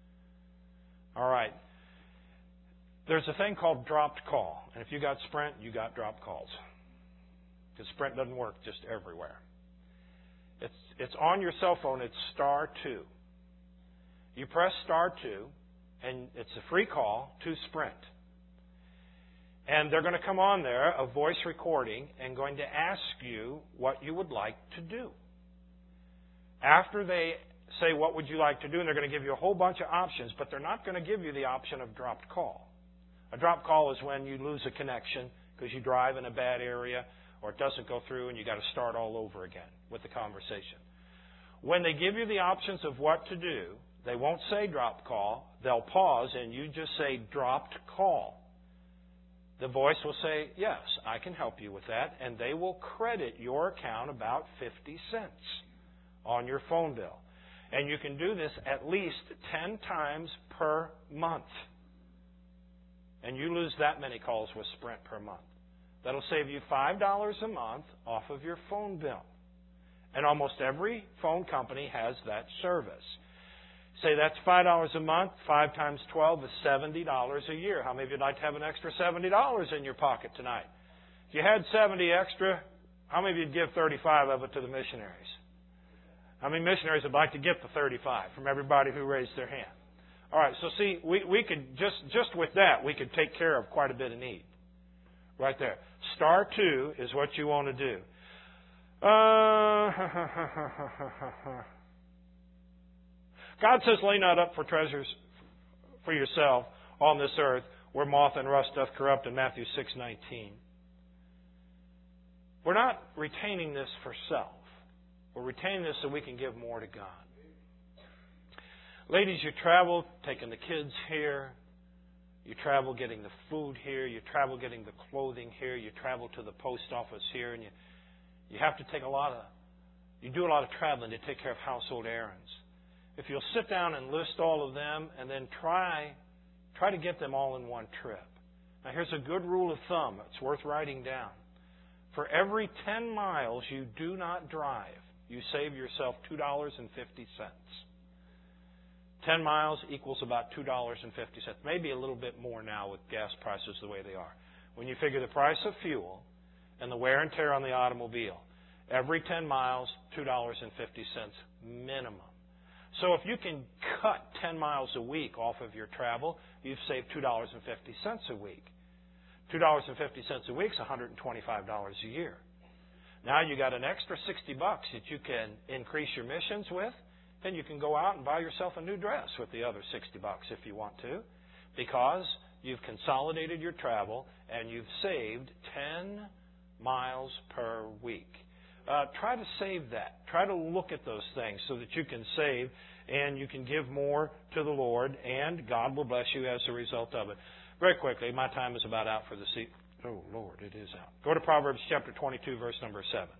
All right. There's a thing called dropped call. And if you got Sprint, you got dropped calls. Because Sprint doesn't work just everywhere. It's it's on your cell phone. It's star two. You press star two, and it's a free call to Sprint. And they're going to come on there, a voice recording, and going to ask you what you would like to do. After they say, what would you like to do? And they're going to give you a whole bunch of options, but they're not going to give you the option of dropped call. A dropped call is when you lose a connection because you drive in a bad area or it doesn't go through and you got to start all over again with the conversation. When they give you the options of what to do, they won't say dropped call. They'll pause and you just say dropped call. The voice will say, yes, I can help you with that, and they will credit your account about fifty cents on your phone bill. And you can do this at least ten times per month. And you lose that many calls with Sprint per month. That'll save you five dollars a month off of your phone bill. And almost every phone company has that service. Say that's five dollars a month. five times twelve is seventy dollars a year. How many of you would like to have an extra seventy dollars in your pocket tonight? If you had seventy extra, how many of you would give thirty-five of it to the missionaries? How many missionaries would like to get the thirty-five from everybody who raised their hand? All right, so see, we, we could just, just with that, we could take care of quite a bit of need. Right there. Star two is what you want to do. Uh, God says, lay not up for treasures for yourself on this earth where moth and rust doth corrupt in Matthew six nineteen. We're not retaining this for self. We're retaining this so we can give more to God. Ladies, you travel taking the kids here. You travel getting the food here. You travel getting the clothing here. You travel to the post office here. And you, you have to take a lot of, you do a lot of traveling to take care of household errands. If you'll sit down and list all of them and then try, try to get them all in one trip. Now here's a good rule of thumb. It's worth writing down. For every ten miles you do not drive, you save yourself two dollars and fifty cents. ten miles equals about two dollars and fifty cents. Maybe a little bit more now with gas prices the way they are. When you figure the price of fuel and the wear and tear on the automobile, every ten miles, two dollars and fifty cents minimum. So if you can cut ten miles a week off of your travel, you've saved two dollars and fifty cents a week. two dollars and fifty cents a week is one hundred twenty-five dollars a year. Now you got an extra sixty bucks that you can increase your missions with. Then you can go out and buy yourself a new dress with the other sixty bucks if you want to, because you've consolidated your travel and you've saved ten miles per week. uh, try to save that. Try to look at those things so that you can save and you can give more to the Lord, and God will bless you as a result of it. Very quickly, my time is about out for the seat. Oh, Lord, it is out. Go to Proverbs chapter twenty-two, verse number seven.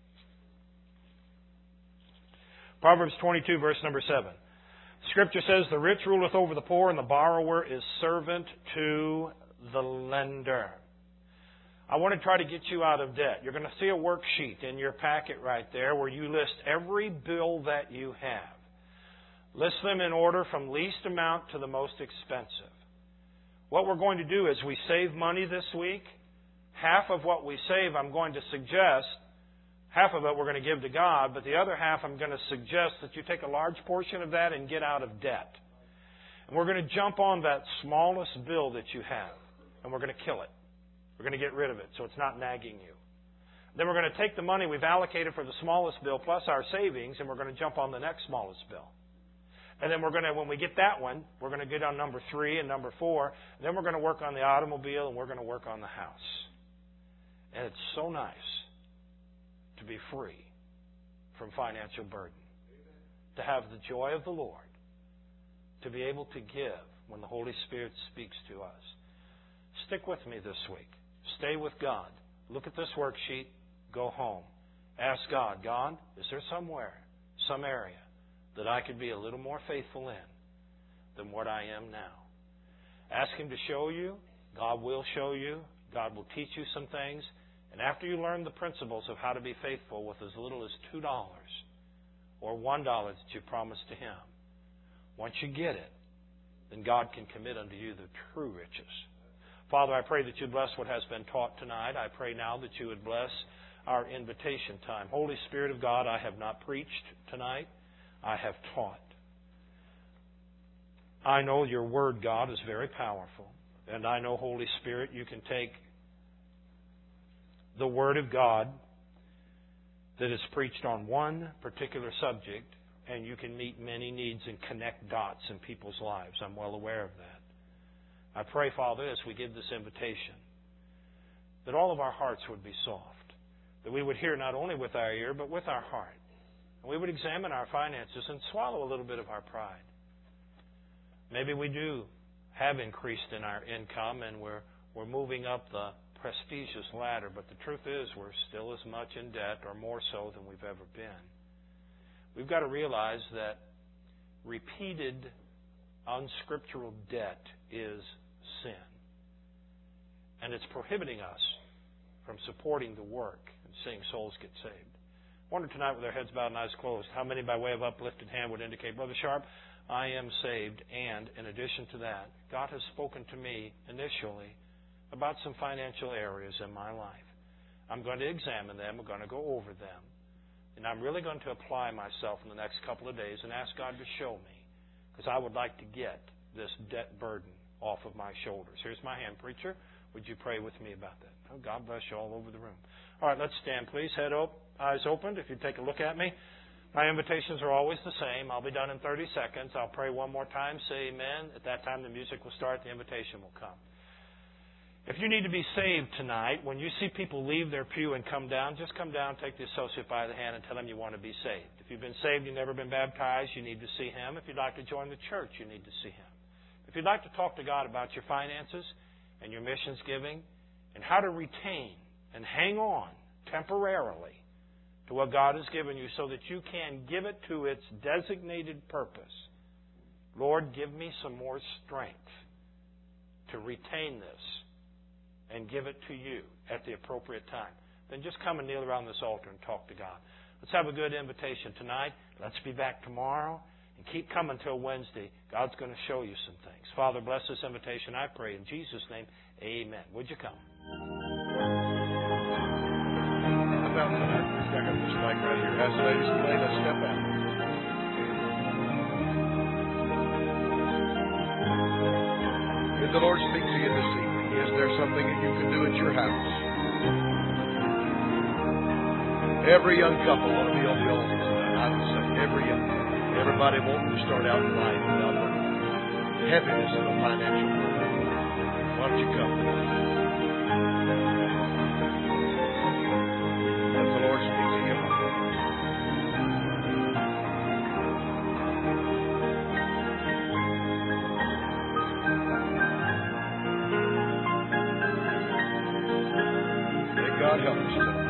Proverbs twenty-two, verse number seven. Scripture says, the rich ruleth over the poor, and the borrower is servant to the lender. I want to try to get you out of debt. You're going to see a worksheet in your packet right there where you list every bill that you have. List them in order from least amount to the most expensive. What we're going to do is we save money this week. Half of what we save, I'm going to suggest, half of it we're going to give to God, but the other half I'm going to suggest that you take a large portion of that and get out of debt. And we're going to jump on that smallest bill that you have, and we're going to kill it. We're going to get rid of it so it's not nagging you. Then we're going to take the money we've allocated for the smallest bill plus our savings, and we're going to jump on the next smallest bill. And then we're going to, when we get that one, we're going to get on number three and number four. And then we're going to work on the automobile, and we're going to work on the house. And it's so nice to be free from financial burden. To have the joy of the Lord. To be able to give when the Holy Spirit speaks to us. Stick with me this week. Stay with God. Look at this worksheet. Go home. Ask God, God, is there somewhere, some area that I could be a little more faithful in than what I am now? Ask Him to show you. God will show you. God will teach you some things. And after you learn the principles of how to be faithful with as little as two dollars or one dollar that you promised to Him, once you get it, then God can commit unto you the true riches. Father, I pray that you bless what has been taught tonight. I pray now that you would bless our invitation time. Holy Spirit of God, I have not preached tonight. I have taught. I know your Word, God, is very powerful. And I know, Holy Spirit, you can take the Word of God that is preached on one particular subject, and you can meet many needs and connect dots in people's lives. I'm well aware of that. I pray, Father, as we give this invitation, that all of our hearts would be soft, that we would hear not only with our ear, but with our heart. And we would examine our finances and swallow a little bit of our pride. Maybe we do have increased in our income and we're, we're moving up the prestigious ladder, but the truth is we're still as much in debt or more so than we've ever been. We've got to realize that repeated unscriptural debt is sin. And it's prohibiting us from supporting the work and seeing souls get saved. I wonder tonight with our heads bowed and eyes closed, how many by way of uplifted hand would indicate, Brother Sharp, I am saved, and in addition to that, God has spoken to me initially about some financial areas in my life. I'm going to examine them. We're going to go over them. And I'm really going to apply myself in the next couple of days and ask God to show me, because I would like to get this debt burden off of my shoulders. Here's my hand, preacher. Would you pray with me about that? Oh, God bless you all over the room. All right, let's stand, please. Head up, eyes opened. If you take a look at me. My invitations are always the same. I'll be done in thirty seconds. I'll pray one more time. Say amen. At that time, the music will start. The invitation will come. If you need to be saved tonight, when you see people leave their pew and come down, just come down, take the associate by the hand, and tell them you want to be saved. If you've been saved, you've never been baptized, you need to see him. If you'd like to join the church, you need to see him. If you'd like to talk to God about your finances and your missions giving and how to retain and hang on temporarily to what God has given you so that you can give it to its designated purpose. Lord, give me some more strength to retain this and give it to you at the appropriate time. Then just come and kneel around this altar and talk to God. Let's have a good invitation tonight. Let's be back tomorrow. And keep coming till Wednesday. God's going to show you some things. Father, bless this invitation, I pray. In Jesus' name, amen. Would you come? About tonight, I got this mic right here. As the ladies play, let's step out. Did the Lord speak to you this evening? Is there something that you can do at your house? Every young couple want to be on the altar tonight. I would say every young couple. Everybody wanting to start out in life without the heaviness of a financial burden. Why don't you come tonight? Let the Lord speak to you. others too.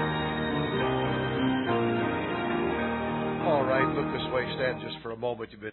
Stand just for a moment. You've been